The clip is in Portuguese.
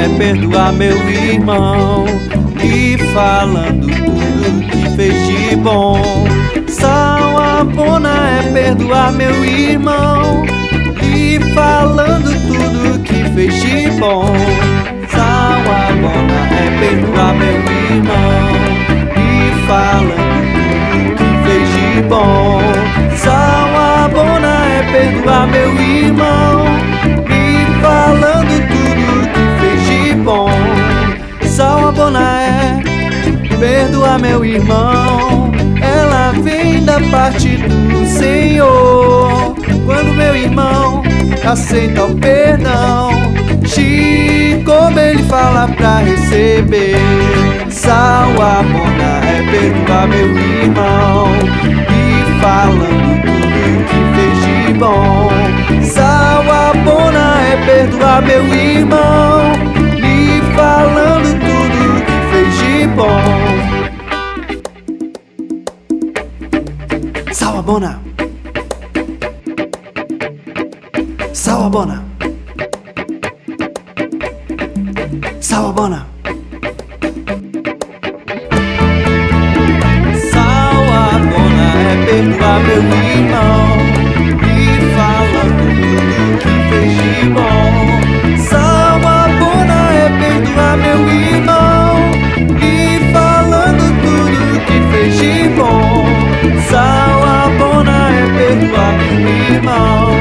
é perdoar meu irmão, e falando tudo que fez de bom. Sawubona é perdoar meu irmão, e falando tudo que fez de bom. Sawubona é perdoar meu irmão, e falando tudo que fez de bom. Sawubona é perdoar meu irmão, e falando tudo que fez de bom. Sawubona é perdoar meu irmão, ela vem da parte do Senhor. Quando meu irmão aceita o perdão, como ele fala pra receber. Sawubona é perdoar meu irmão, e falando tudo que fez de bom. Sawubona é perdoar meu irmão, e falando tudo que fez de bom. Sawubona, Sawubona, Sawubona. Sawubona é perdoar meu irmão, e falando tudo que fez de bom. Sawubona é perdoar meu irmão, e falando tudo que fez de bom. Sawubona é perdoar meu irmão,